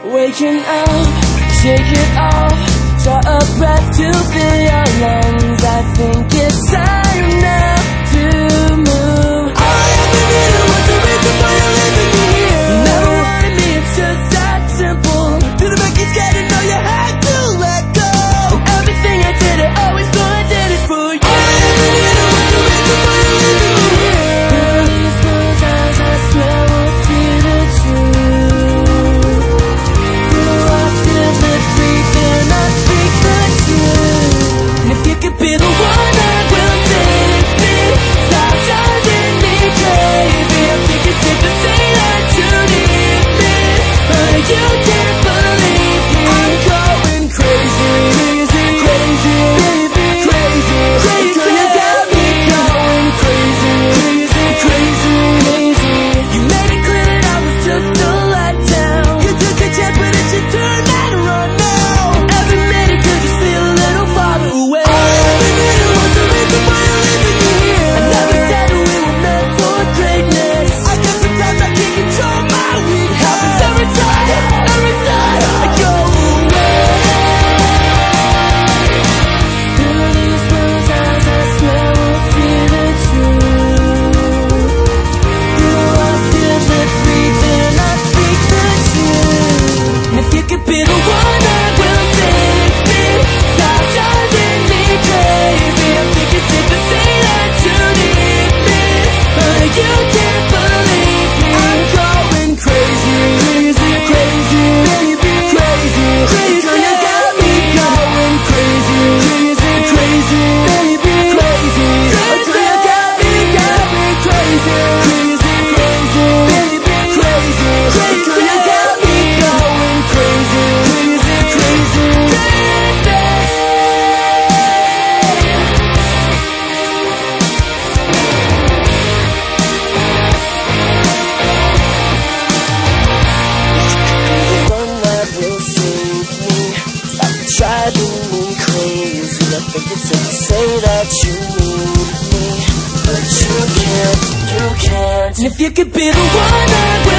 Waking up, shake it off, draw a breath to fill your lungs. I think it's time now to move. All I ever knew was the reason why you're living here. You never wanted me, it's just that simple. Didn't make you scared to know you had to let go. And everything I did, I always thought I did it for you. All I ever knew was the reason why you're living here. Through these closed eyes, I swear we'll see the truth. Be the one that will take me. Stop driving me crazy. I think it's safe to say that you need me, but you can't believe me. I'm going crazy, crazy, crazy, baby, crazy, crazy. Girl, you got me going crazy, crazy, crazy, crazy. You made it clear that I was just a letdown. You took a chance, but it should turn out around now. Every minute could just feel a little farther away. Driving me crazy. I think it's safe to say that you need me, but you can't. And if you could be the one that